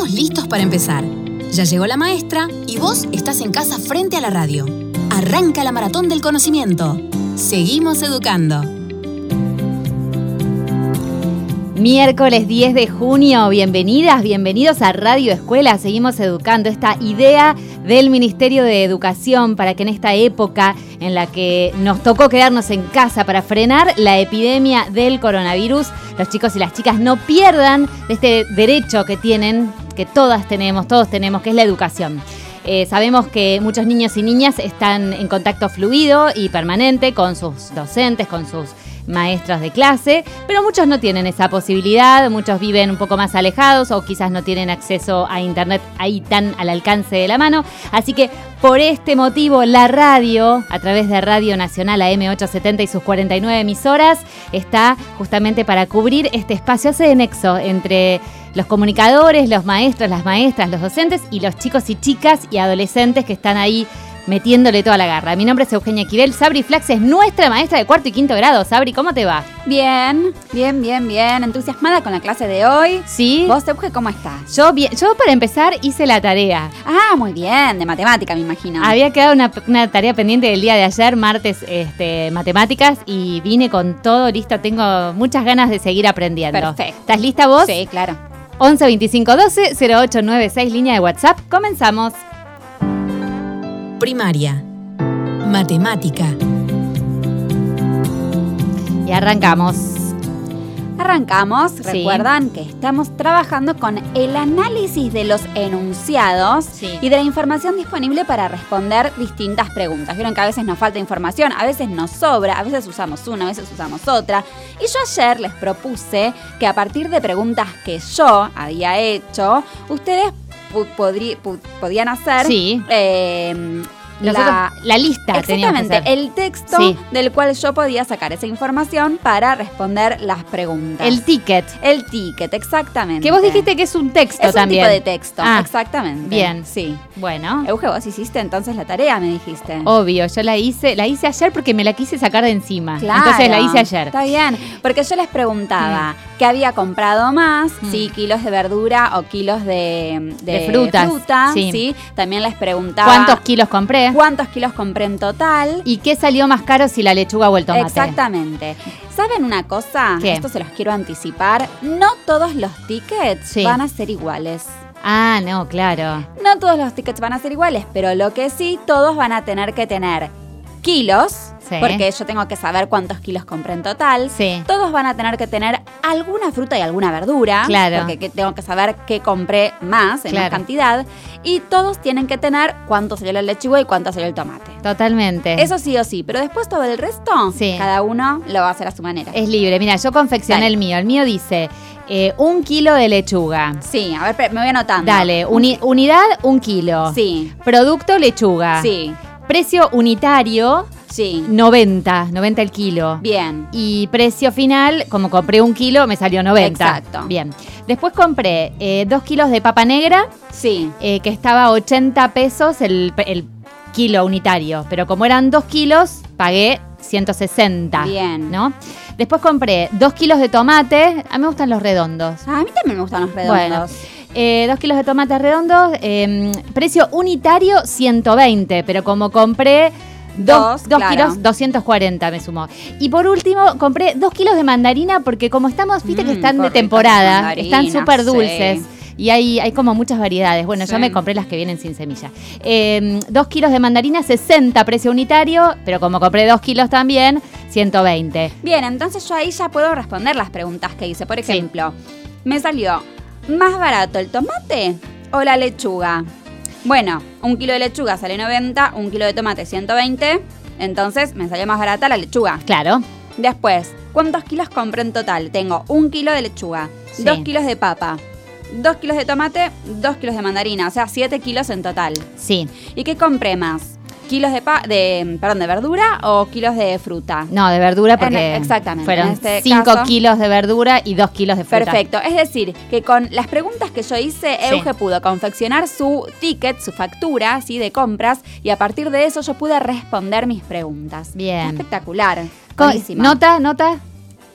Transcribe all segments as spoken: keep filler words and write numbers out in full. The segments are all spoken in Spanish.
Estamos listos para empezar. Ya llegó la maestra y vos estás en casa frente a la radio. Arranca la maratón del conocimiento. Seguimos educando. Miércoles diez de junio, bienvenidas, bienvenidos a Radio Escuela. Seguimos educando, esta idea del Ministerio de Educación para que en esta época en la que nos tocó quedarnos en casa para frenar la epidemia del coronavirus, los chicos y las chicas no pierdan este derecho que tienen, que todas tenemos, todos tenemos, que es la educación. Eh, sabemos que muchos niños y niñas están en contacto fluido y permanente con sus docentes, con sus maestros de clase, pero muchos no tienen esa posibilidad, muchos viven un poco más alejados o quizás no tienen acceso a internet ahí tan al alcance de la mano. Así que por este motivo la radio, a través de Radio Nacional A M ochocientos setenta y sus cuarenta y nueve emisoras, está justamente para cubrir este espacio, hace de nexo entre los comunicadores, los maestros, las maestras, los docentes y los chicos y chicas y adolescentes que están ahí metiéndole toda la garra. Mi nombre es Eugenia Esquivel. Sabri Flax es nuestra maestra de cuarto y quinto grado. Sabri, ¿cómo te va? Bien, bien, bien, bien. Entusiasmada con la clase de hoy. Sí. ¿Vos, Euge, cómo estás? Yo, bien, yo para empezar hice la tarea. Ah, muy bien. De matemática, me imagino. Había quedado una, una tarea pendiente del día de ayer, martes, este, matemáticas, y vine con todo listo. Tengo muchas ganas de seguir aprendiendo. Perfecto. ¿Estás lista vos? Sí, claro. once veinticinco doce cero ocho nueve seis, línea de WhatsApp. Comenzamos. Primaria. Matemática. Y arrancamos. Arrancamos. Sí. Recuerdan que estamos trabajando con el análisis de los enunciados Sí. y de la información disponible para responder distintas preguntas. Vieron que a veces nos falta información, a veces nos sobra, a veces usamos una, a veces usamos otra. Y yo ayer les propuse que a partir de preguntas que yo había hecho, ustedes podrí, podían hacer Sí. eh, Nosotros, la, la lista teníamos que exactamente, hacer. el texto Sí. del cual yo podía sacar esa información para responder las preguntas. El ticket. El ticket, exactamente. Que vos dijiste que es un texto es también. un tipo de texto, Ah, exactamente. bien. Sí. Bueno. Euge, vos hiciste entonces la tarea, me dijiste. Obvio, yo la hice, la hice ayer porque me la quise sacar de encima. Claro, Entonces la hice ayer. Está bien, porque yo les preguntaba qué había comprado más, Mm. si kilos de verdura o kilos de, de, De frutas, fruta, sí. ¿sí? También les preguntaba ¿Cuántos kilos compré? cuántos kilos compré en total. ¿Y qué salió más caro, si la lechuga o el tomate? Exactamente. ¿Saben una cosa? ¿Qué? Esto se los quiero anticipar. No todos los tickets Sí. van a ser iguales. Ah, no, claro. No todos los tickets van a ser iguales, pero lo que sí, todos van a tener que tener kilos, Sí. porque yo tengo que saber cuántos kilos compré en total. Sí. Todos van a tener que tener alguna fruta y alguna verdura, Claro. porque que- tengo que saber qué compré más, en Claro. más cantidad. Y todos tienen que tener cuánto salió la lechuga y cuánto salió el tomate. Totalmente. Eso sí o sí, pero después todo el resto, Sí. cada uno lo va a hacer a su manera. Es libre. Mira, yo confeccioné Dale. el mío. El mío dice eh, un kilo de lechuga. Sí, a ver, pe- me voy anotando. Dale, uni- unidad, un kilo. Sí, Producto, lechuga. sí, Precio unitario, sí. noventa, noventa el kilo. Bien. Y precio final, como compré un kilo, me salió noventa. Exacto. Bien. Después compré eh, dos kilos de papa negra, Sí, eh, que estaba a ochenta pesos el, el kilo unitario. Pero como eran dos kilos, pagué ciento sesenta. Bien. ¿No? Después compré dos kilos de tomate. A mí me gustan los redondos. a mí también me gustan los redondos. Bueno, eh, dos kilos de tomates redondos, eh, precio unitario ciento veinte, pero como compré dos, Dos, dos claro. kilos, doscientos cuarenta me sumó. Y por último, compré dos kilos de mandarina porque como estamos, viste que Mm, están de correcto, temporada, las están mandarinas, súper dulces. sí. Y hay, hay como muchas variedades. Bueno, Sí. yo me compré las que vienen sin semilla. Eh, dos kilos de mandarina, sesenta precio unitario, pero como compré dos kilos también, ciento veinte. Bien, entonces yo ahí ya puedo responder las preguntas que hice. Por ejemplo, me salió más barato el tomate o la lechuga. Bueno, un kilo de lechuga sale noventa, un kilo de tomate ciento veinte, entonces me salió más barata la lechuga. Claro. Después, ¿cuántos kilos compré en total? Tengo un kilo de lechuga, Sí. dos kilos de papa, dos kilos de tomate, dos kilos de mandarina, o sea, siete kilos en total. Sí. ¿Y qué compré más? ¿Kilos de, pa de, perdón, de verdura o kilos de fruta? No, de verdura porque En- exactamente, fueron en este cinco caso- kilos de verdura y dos kilos de fruta. Perfecto, es decir, que con las preguntas que yo hice, Sí. Euge pudo confeccionar su ticket, su factura, ¿sí? De compras, y a partir de eso yo pude responder mis preguntas. Bien. Espectacular. Co- Buenísimo. Nota, nota.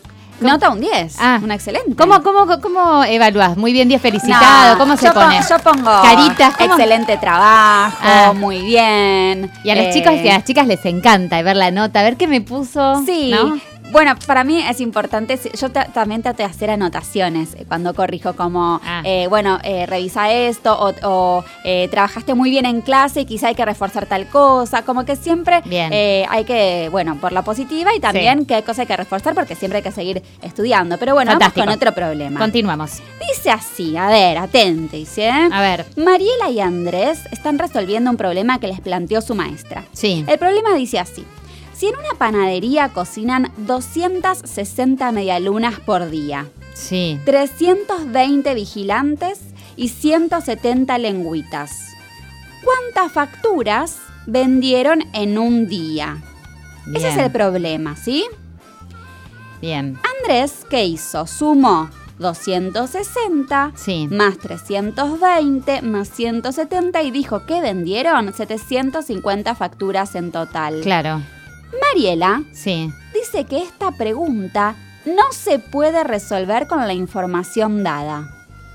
Nota un diez. Ah. Un excelente. ¿Cómo, cómo, cómo evaluás? Muy bien, diez felicitado. No, ¿Cómo se yo pone? Pongo, yo pongo caritas. ¿Cómo? Excelente trabajo, Ah. muy bien. Y a los Eh, chicos y a las chicas les encanta ver la nota, a ver qué me puso. Sí. ¿no? Bueno, para mí es importante, yo ta- también trato de hacer anotaciones cuando corrijo, como, Ah. eh, bueno, eh, revisa esto, o, o eh, trabajaste muy bien en clase y quizá hay que reforzar tal cosa, como que siempre Bien. eh, hay que, bueno, por la positiva y también Sí. que hay cosas hay que reforzar porque siempre hay que seguir estudiando. Pero bueno, Fantástico. vamos con otro problema. Continuamos. Dice así, a ver, atentis, ¿eh? A ver. Mariela y Andrés están resolviendo un problema que les planteó su maestra. Sí. El problema dice así. Si en una panadería cocinan doscientas sesenta medialunas por día, Sí. trescientos veinte vigilantes y ciento setenta lengüitas, ¿cuántas facturas vendieron en un día? Bien. Ese es el problema, ¿sí? Bien. Andrés, ¿qué hizo? Sumó doscientos sesenta Sí. más trescientos veinte más ciento setenta y dijo que vendieron setecientas cincuenta facturas en total. Claro. Mariela Sí. dice que esta pregunta no se puede resolver con la información dada.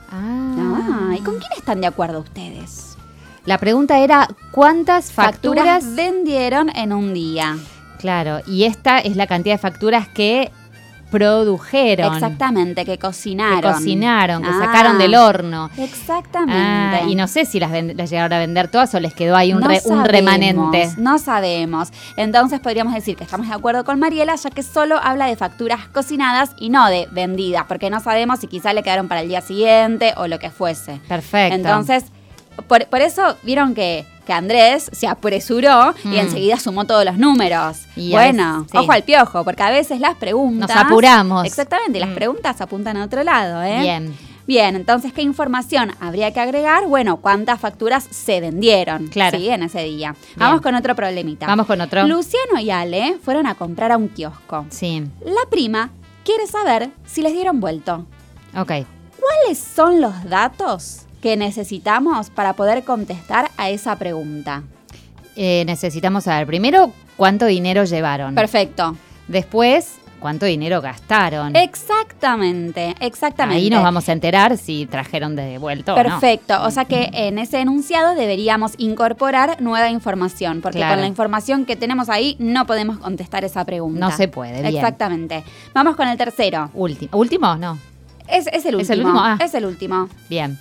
Ah. Ah, ¿y con quién están de acuerdo ustedes? La pregunta era ¿cuántas facturas? vendieron en un día. Claro, y esta es la cantidad de facturas que produjeron. Exactamente, que cocinaron. Que cocinaron, que Ah, sacaron del horno. Exactamente. Ah, y no sé si las, ven- las llegaron a vender todas o les quedó ahí un, No re- un sabemos, remanente. No sabemos. Entonces podríamos decir que estamos de acuerdo con Mariela, ya que solo habla de facturas cocinadas y no de vendidas, porque no sabemos si quizá le quedaron para el día siguiente o lo que fuese. Perfecto. Entonces, por, por eso vieron que, que Andrés se apresuró Mm. y enseguida sumó todos los números. Y a bueno, veces, sí. ojo al piojo, porque a veces las preguntas... Nos apuramos. Exactamente, las Mm. preguntas apuntan a otro lado, ¿eh? Bien. Bien, entonces, ¿qué información habría que agregar? Bueno, ¿cuántas facturas se vendieron? Claro. Sí, en ese día. Vamos con otro problemita. Vamos con otro. Luciano y Ale fueron a comprar a un kiosco. Sí. La prima quiere saber si les dieron vuelto. Ok. ¿Cuáles son los datos que necesitamos para poder contestar a esa pregunta? Eh, necesitamos saber primero cuánto dinero llevaron. Perfecto. Después, cuánto dinero gastaron. Exactamente, exactamente. Ahí nos vamos a enterar si trajeron de vuelta o no. Perfecto, o sea que en ese enunciado deberíamos incorporar nueva información, porque Claro. con la información que tenemos ahí no podemos contestar esa pregunta. No se puede, bien. Exactamente. Vamos con el tercero. Último. ¿Último? No. Es, es el último. ¿Es el último? Ah. Es el último. Bien.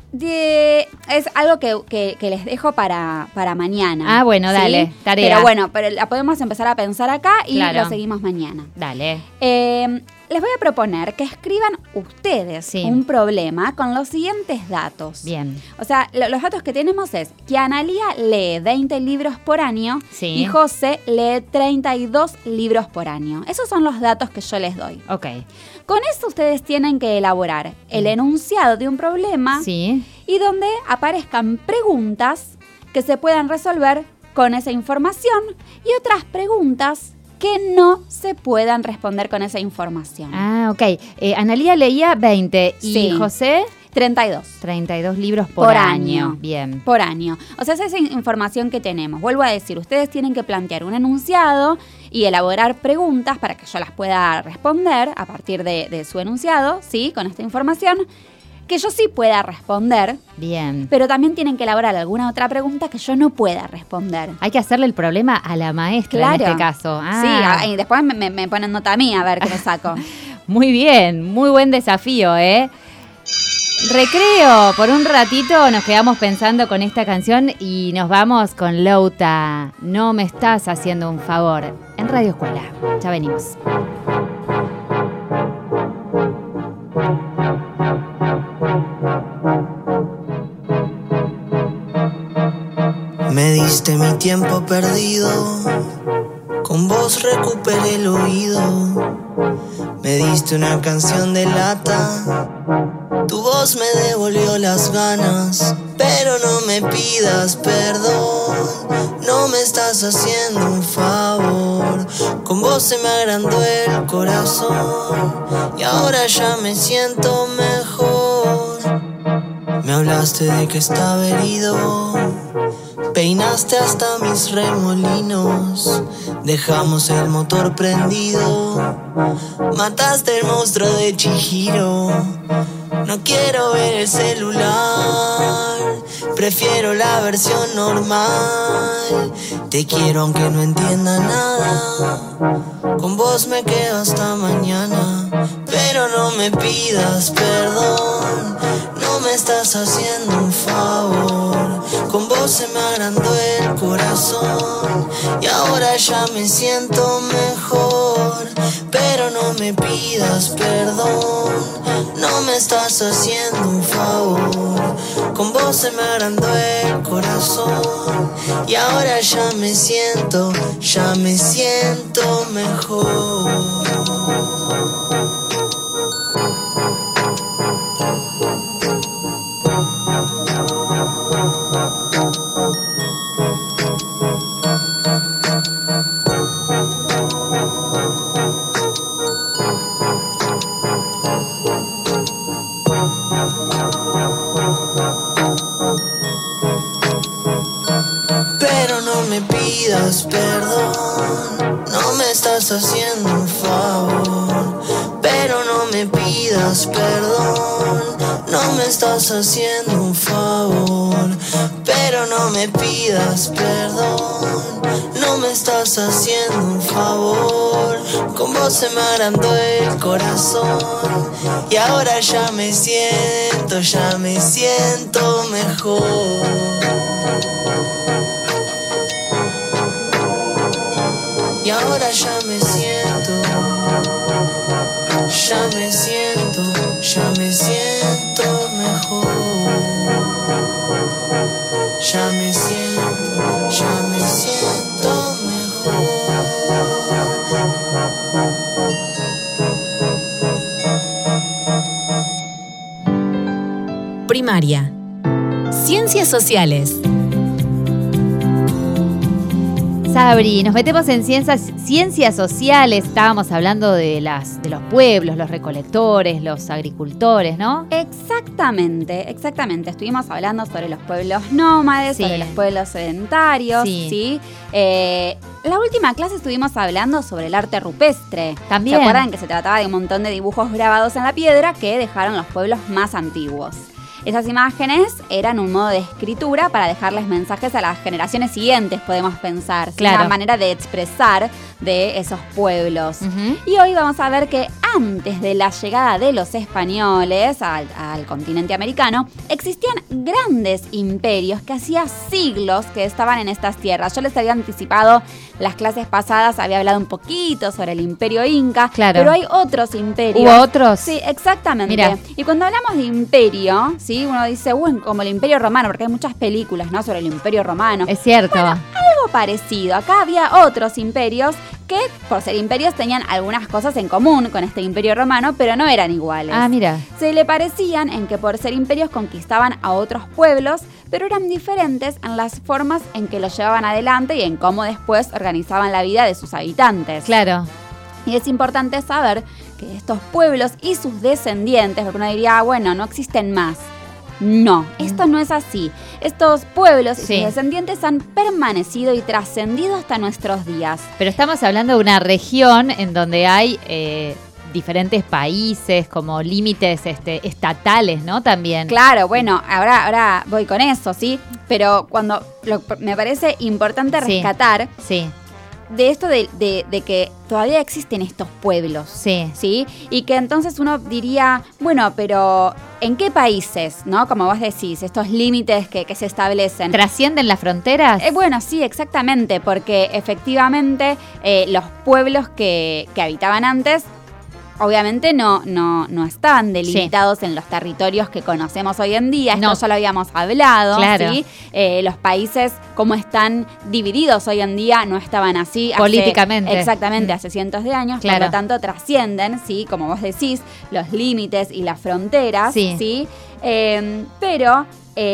De- es algo que, que- que les dejo para, para mañana. Ah, bueno, ¿sí? dale, tarea. Pero bueno, pero la podemos empezar a pensar acá y Claro. lo seguimos mañana. Dale. Eh, les voy a proponer que escriban ustedes Sí. un problema con los siguientes datos. Bien. O sea, lo- los datos que tenemos es que Analía lee veinte libros por año Sí. y José lee treinta y dos libros por año. Esos son los datos que yo les doy. Ok. Con eso ustedes tienen que elaborar el enunciado de un problema Sí. y donde aparezcan preguntas que se puedan resolver con esa información y otras preguntas que no se puedan responder con esa información. Ah, ok. Eh, Analía leía veinte y Sí. José treinta y dos. treinta y dos libros por, Por año. año. Bien. Por año. O sea, esa es información que tenemos. Vuelvo a decir, ustedes tienen que plantear un enunciado y elaborar preguntas para que yo las pueda responder a partir de, de su enunciado, ¿sí? Con esta información, que yo sí pueda responder, Bien. pero también tienen que elaborar alguna otra pregunta que yo no pueda responder. Hay que hacerle el problema a la maestra en este caso. Ah, Sí, a- y después me, me- me ponen nota a mí a ver qué me saco. Muy bien, muy buen desafío, ¿eh? Recreo, por un ratito nos quedamos pensando con esta canción y nos vamos con Louta. No me estás haciendo un favor. En Radio Escuela. Ya venimos. Me diste mi tiempo perdido, con vos recuperé el oído. Me diste una canción de lata, tu voz me devolvió las ganas. Pero no me pidas perdón, no me estás haciendo un favor. Con vos se me agrandó el corazón y ahora ya me siento mejor. Me hablaste de que estaba herido, Peinaste hasta mis remolinos, dejamos el motor prendido. Mataste el monstruo de Chihiro, no quiero ver el celular, prefiero la versión normal. Te quiero aunque no entienda nada, con vos me quedo hasta mañana. Pero no me pidas perdón, no me estás haciendo un favor. Con vos se me agrandó el corazón y ahora ya me siento mejor. Pero no me pidas perdón, no me estás haciendo un favor. Con vos se me agrandó el corazón y ahora ya me siento, ya me siento mejor. Pero no me pidas perdón, no me estás haciendo un favor. Pero no me pidas perdón, no me estás haciendo un favor. Pero no me pidas perdón, no me estás haciendo un favor. Con vos se me agrandó el corazón y ahora ya me siento, ya me siento mejor. Y ahora ya me siento, ya me siento, ya me siento mejor. Ya me siento, ya me siento mejor. Primaria. Ciencias sociales. Sabri, nos metemos en ciencias, ciencias sociales. Estábamos hablando de, las, de los pueblos, los recolectores, los agricultores, ¿no? Exactamente, exactamente. Estuvimos hablando sobre los pueblos nómades, Sí. sobre los pueblos sedentarios, Sí. ¿sí? Eh, la última clase estuvimos hablando sobre el arte rupestre. También. ¿Se acuerdan que se trataba de un montón de dibujos grabados en la piedra que dejaron los pueblos más antiguos? Esas imágenes eran un modo de escritura para dejarles mensajes a las generaciones siguientes, podemos pensar. ¿Sí? Claro. Una manera de expresar de esos pueblos. Uh-huh. Y hoy vamos a ver que antes de la llegada de los españoles al, al continente americano, existían grandes imperios que hacía siglos que estaban en estas tierras. Yo les había anticipado las clases pasadas, había hablado un poquito sobre el imperio inca, Claro. pero hay otros imperios. ¿Hubo otros? Sí, exactamente. Mira. Y cuando hablamos de imperio, ¿sí? Uno dice, bueno, como el imperio romano, porque hay muchas películas, ¿no? Sobre el imperio romano. Es cierto. Algo parecido. Acá había otros imperios que, por ser imperios, tenían algunas cosas en común con este imperio romano, pero no eran iguales. Ah, mira. Se le parecían en que por ser imperios conquistaban a otros pueblos, pero eran diferentes en las formas en que los llevaban adelante y en cómo después organizaban la vida de sus habitantes. Claro. Y es importante saber que estos pueblos y sus descendientes, porque uno diría, ah, bueno, no existen más. No, esto no es así. Estos pueblos y Sí. sus descendientes han permanecido y trascendido hasta nuestros días. Pero estamos hablando de una región en donde hay eh, diferentes países, como límites este, estatales, ¿no? También. Claro, bueno, ahora, ahora voy con eso, ¿sí? Pero cuando lo- me parece importante Sí. rescatar Sí, de esto de, de- de que todavía existen estos pueblos. sí. ¿Sí? Y que entonces uno diría, bueno, pero ¿en qué países, no? Como vos decís, estos límites que, que se establecen. ¿Trascienden las fronteras? Eh, bueno, sí, exactamente, porque efectivamente eh, los pueblos que, que habitaban antes, obviamente no, no, no estaban delimitados en los territorios que conocemos hoy en día. Esto No. ya lo habíamos hablado, Claro. ¿sí? Eh, los países como están divididos hoy en día no estaban así. hace- Políticamente. exactamente, Mm. hace cientos de años. Claro. Por lo tanto, trascienden, ¿sí? Como vos decís, los límites y las fronteras, Sí. ¿sí? Eh, pero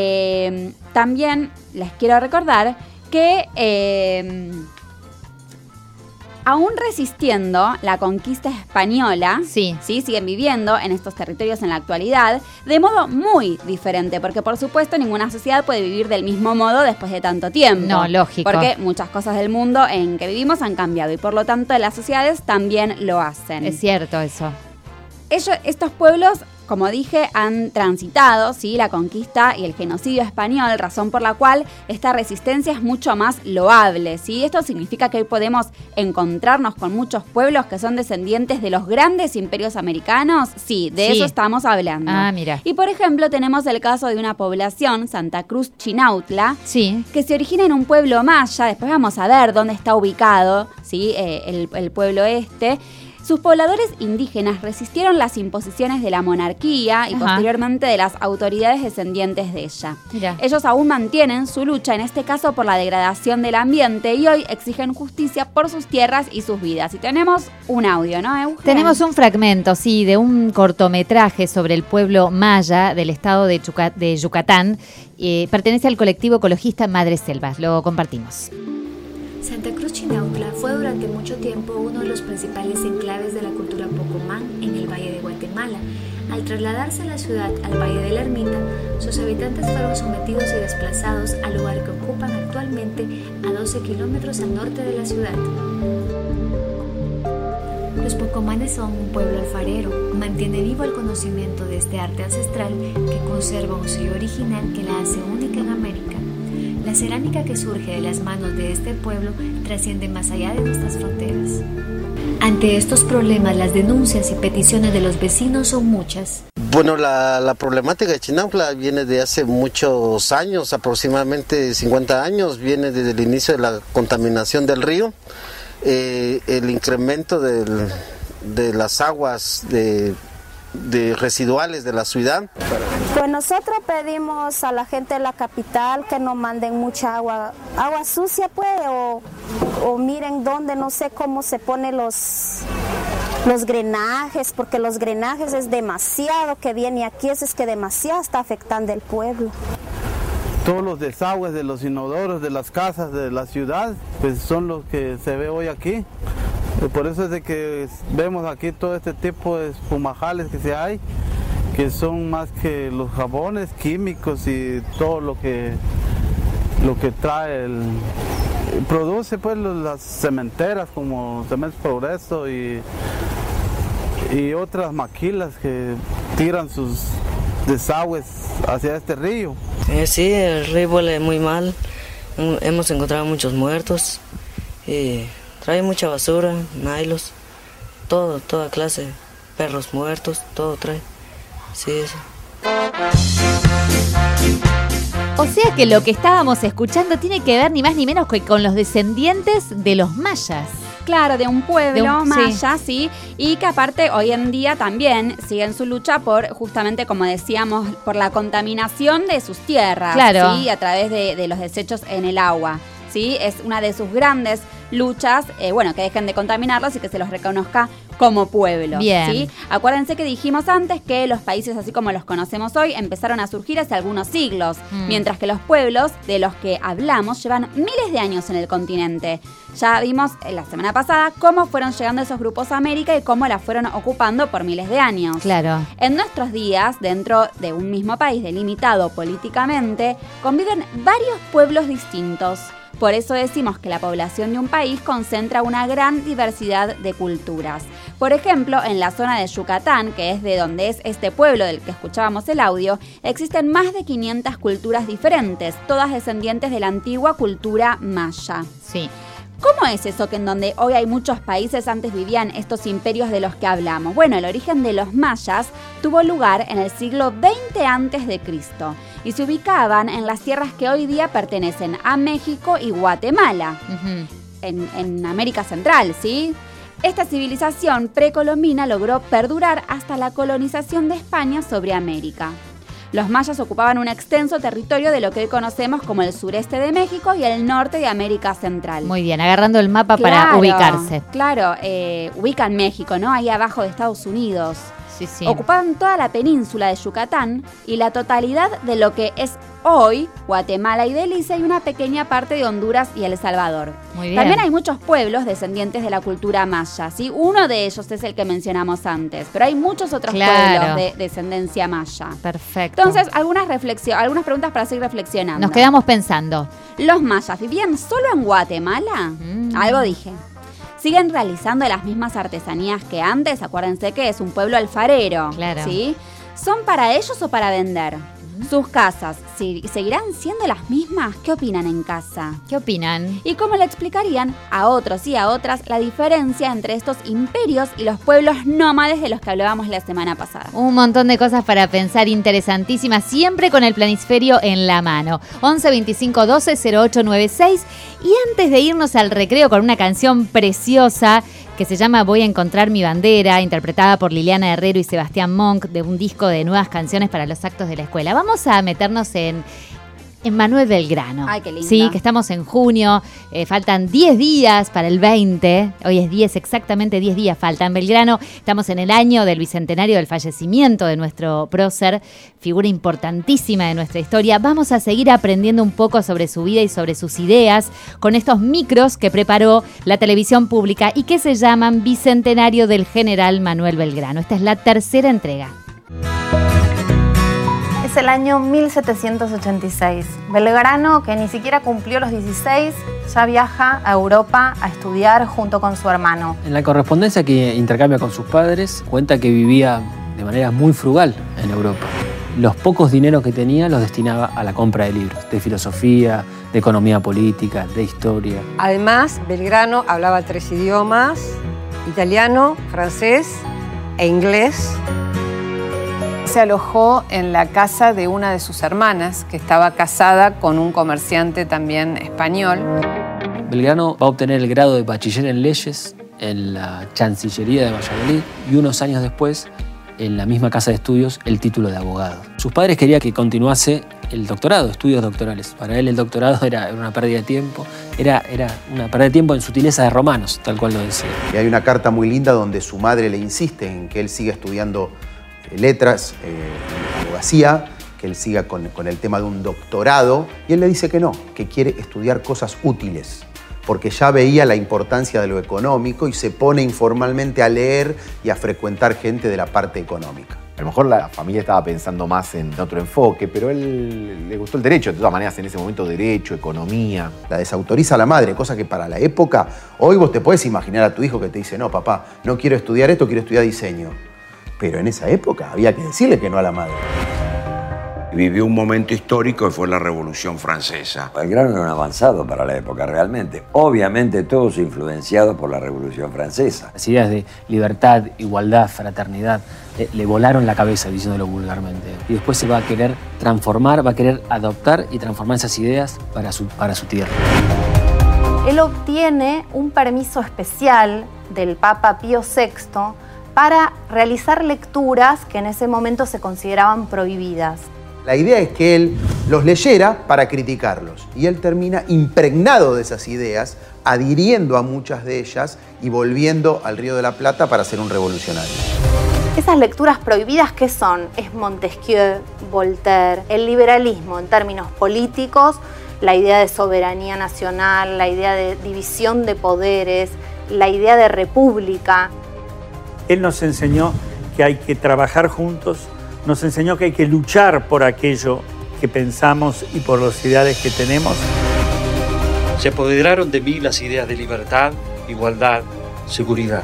eh, también les quiero recordar que eh, aún resistiendo la conquista española, sí. ¿sí? siguen viviendo en estos territorios en la actualidad de modo muy diferente, porque por supuesto ninguna sociedad puede vivir del mismo modo después de tanto tiempo. No, lógico. Porque muchas cosas del mundo en que vivimos han cambiado y por lo tanto las sociedades también lo hacen. Es cierto eso. Ellos, estos pueblos, como dije, han transitado, ¿sí?, la conquista y el genocidio español, razón por la cual esta resistencia es mucho más loable, ¿sí? Esto significa que hoy podemos encontrarnos con muchos pueblos que son descendientes de los grandes imperios americanos. Sí, de sí. eso estamos hablando. Ah, mira. Y por ejemplo, tenemos el caso de una población, Santa Cruz Chinautla, sí. que se origina en un pueblo maya. Después vamos a ver dónde está ubicado, ¿sí?, eh, el, el pueblo este. Sus pobladores indígenas resistieron las imposiciones de la monarquía y Ajá. posteriormente de las autoridades descendientes de ella. Mira. Ellos aún mantienen su lucha, en este caso por la degradación del ambiente, y hoy exigen justicia por sus tierras y sus vidas. Y tenemos un audio, ¿no, Eugen? Tenemos un fragmento, sí, de un cortometraje sobre el pueblo maya del estado de, Chuca- de Yucatán. Eh, pertenece al colectivo ecologista Madres Selvas. Lo compartimos. Santa Cruz Chinautla fue durante mucho tiempo uno de los principales enclaves de la cultura pocomán en el Valle de Guatemala. Al trasladarse la ciudad al Valle de la Ermita, sus habitantes fueron sometidos y desplazados al lugar que ocupan actualmente a doce kilómetros al norte de la ciudad. Los pocomanes son un pueblo alfarero, mantiene vivo el conocimiento de este arte ancestral que conserva un sello original que la hace única en América. La cerámica que surge de las manos de este pueblo trasciende más allá de nuestras fronteras. Ante estos problemas, las denuncias y peticiones de los vecinos son muchas. Bueno, la, la problemática de Chinautla viene de hace muchos años, aproximadamente cincuenta años, viene desde el inicio de la contaminación del río, eh, el incremento del, de las aguas de, de residuales de la ciudad. Pues nosotros pedimos a la gente de la capital que nos manden mucha agua, agua sucia pues, o, o miren dónde, no sé cómo se ponen los, los drenajes, porque los drenajes es demasiado que viene aquí, eso es que demasiado está afectando el pueblo. Todos los desagües de los inodoros de las casas de la ciudad, pues son los que se ve hoy aquí. Por eso es de que vemos aquí todo este tipo de espumajales que se hay, que son más que los jabones químicos y todo lo que lo que trae el produce pues las cementeras como Cementos Progreso y y otras maquilas que tiran sus desagües hacia este río. Eh, sí, el río huele muy mal, hemos encontrado muchos muertos y trae mucha basura, nailos, todo, toda clase, perros muertos, todo trae. Sí, eso. O sea que lo que estábamos escuchando tiene que ver ni más ni menos que con los descendientes de los mayas. Claro, de un pueblo de un, maya, sí. sí, y que aparte hoy en día también siguen su lucha por, justamente como decíamos, por la contaminación de sus tierras, claro. ¿sí? A través de, de los desechos en el agua, ¿sí? Es una de sus grandes luchas, eh, bueno, que dejen de contaminarlos y que se los reconozca como pueblo. Bien. ¿Sí? Acuérdense que dijimos antes que los países así como los conocemos hoy empezaron a surgir hace algunos siglos, mm. mientras que los pueblos de los que hablamos llevan miles de años en el continente. Ya vimos la semana pasada cómo fueron llegando esos grupos a América y cómo la fueron ocupando por miles de años. Claro. En nuestros días, dentro de un mismo país delimitado políticamente, conviven varios pueblos distintos. Por eso decimos que la población de un país concentra una gran diversidad de culturas. Por ejemplo, en la zona de Yucatán, que es de donde es este pueblo del que escuchábamos el audio, existen más de quinientas culturas diferentes, todas descendientes de la antigua cultura maya. Sí. ¿Cómo es eso que en donde hoy hay muchos países antes vivían estos imperios de los que hablamos? Bueno, el origen de los mayas tuvo lugar en el siglo veinte antes de Cristo y se ubicaban en las tierras que hoy día pertenecen a México y Guatemala, uh-huh. en, en América Central, ¿sí? Esta civilización precolombina logró perdurar hasta la colonización de España sobre América. Los mayas ocupaban un extenso territorio de lo que hoy conocemos como el sureste de México y el norte de América Central. Muy bien, agarrando el mapa claro, para ubicarse. Claro, eh, ubican México, ¿no? Ahí abajo de Estados Unidos. Sí, sí. Ocupaban toda la península de Yucatán y la totalidad de lo que es hoy Guatemala y Belice y una pequeña parte de Honduras y El Salvador. Muy bien. También hay muchos pueblos descendientes de la cultura maya, ¿sí? Uno de ellos es el que mencionamos antes, pero hay muchos otros Claro. pueblos de descendencia maya. Perfecto. Entonces, algunas, reflexio- algunas preguntas para seguir reflexionando. Nos quedamos pensando. ¿Los mayas vivían solo en Guatemala? Mm. Algo dije. ¿Siguen realizando las mismas artesanías que antes? Acuérdense que es un pueblo alfarero. Claro. ¿Sí? ¿Son para ellos o para vender? ¿Sus casas si- seguirán siendo las mismas? ¿Qué opinan en casa? ¿Qué opinan? ¿Y cómo le explicarían a otros y a otras la diferencia entre estos imperios y los pueblos nómades de los que hablábamos la semana pasada? Un montón de cosas para pensar interesantísimas, siempre con el planisferio en la mano. once veinticinco doce cero ocho noventa y seis. Y antes de irnos al recreo con una canción preciosa que se llama Voy a encontrar mi bandera, interpretada por Liliana Herrero y Sebastián Monk, de un disco de nuevas canciones para los actos de la escuela. Vamos a meternos en... En Manuel Belgrano. Ay, qué lindo. Sí, que estamos en junio, eh, faltan diez días para el veinte, hoy es diez, exactamente diez días faltan. Belgrano, estamos en el año del bicentenario del fallecimiento de nuestro prócer, figura importantísima de nuestra historia. Vamos a seguir aprendiendo un poco sobre su vida y sobre sus ideas con estos micros que preparó la televisión pública y que se llaman Bicentenario del General Manuel Belgrano. Esta es la tercera entrega. Es el año mil setecientos ochenta y seis. Belgrano, que ni siquiera cumplió los dieciséis, ya viaja a Europa a estudiar junto con su hermano. En la correspondencia que intercambia con sus padres, cuenta que vivía de manera muy frugal en Europa. Los pocos dineros que tenía los destinaba a la compra de libros, de filosofía, de economía política, de historia. Además, Belgrano hablaba tres idiomas: italiano, francés e inglés. Se alojó en la casa de una de sus hermanas, que estaba casada con un comerciante también español. Belgrano va a obtener el grado de bachiller en leyes en la Chancillería de Valladolid y unos años después, en la misma casa de estudios, el título de abogado. Sus padres querían que continuase el doctorado, estudios doctorales. Para él el doctorado era una pérdida de tiempo, era, era una pérdida de tiempo en sutileza de romanos, tal cual lo decía. Y hay una carta muy linda donde su madre le insiste en que él siga estudiando letras, eh, abogacía, que él siga con, con el tema de un doctorado, y él le dice que no, que quiere estudiar cosas útiles, porque ya veía la importancia de lo económico y se pone informalmente a leer y a frecuentar gente de la parte económica. A lo mejor la familia estaba pensando más en otro enfoque, pero él le gustó el derecho, de todas maneras en ese momento derecho, economía. La desautoriza a la madre, cosa que para la época, hoy vos te podés imaginar a tu hijo que te dice, no papá, no quiero estudiar esto, quiero estudiar diseño. Pero en esa época había que decirle que no a la madre. Vivió un momento histórico que fue la Revolución Francesa. Belgrano era un avanzado para la época, realmente. Obviamente todos influenciados por la Revolución Francesa. Las ideas de libertad, igualdad, fraternidad, le, le volaron la cabeza, diciéndolo vulgarmente. Y después se va a querer transformar, va a querer adoptar y transformar esas ideas para su, para su tierra. Él obtiene un permiso especial del Papa Pío sexto para realizar lecturas que en ese momento se consideraban prohibidas. La idea es que él los leyera para criticarlos y él termina impregnado de esas ideas, adhiriendo a muchas de ellas y volviendo al Río de la Plata para ser un revolucionario. Esas lecturas prohibidas, ¿qué son? Es Montesquieu, Voltaire, el liberalismo en términos políticos, la idea de soberanía nacional, la idea de división de poderes, la idea de república. Él nos enseñó que hay que trabajar juntos, nos enseñó que hay que luchar por aquello que pensamos y por los ideales que tenemos. Se apoderaron de mí las ideas de libertad, igualdad, seguridad.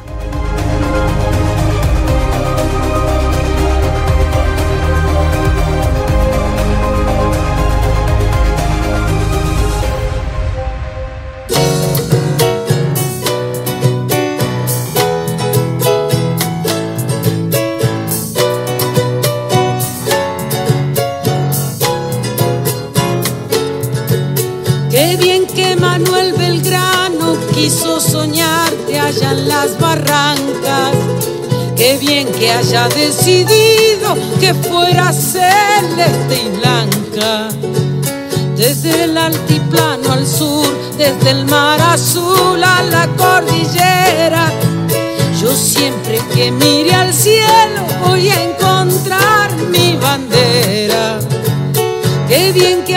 Qué bien que Manuel Belgrano quiso soñarte allá en las barrancas. Qué bien que haya decidido que fuera celeste y blanca. Desde el altiplano al sur, desde el mar azul a la cordillera, yo siempre que mire al cielo voy a encontrar mi bandera. Qué bien que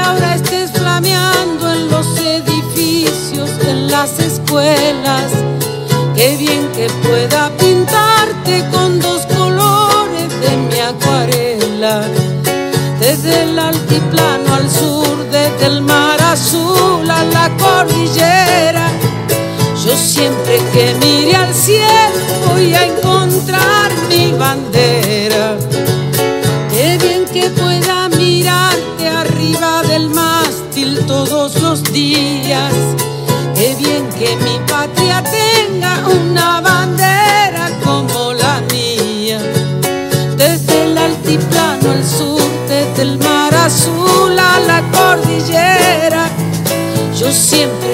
escuelas. Qué bien que pueda pintarte con dos colores de mi acuarela. Desde el altiplano al sur, desde el mar azul a la cordillera. Yo siempre que mire al cielo voy a encontrar mi bandera. Qué bien que pueda mirarte arriba del mástil todos los días. Qué bien que mi patria tenga una bandera como la mía. Desde el altiplano al sur, desde el mar azul a la cordillera. Yo siempre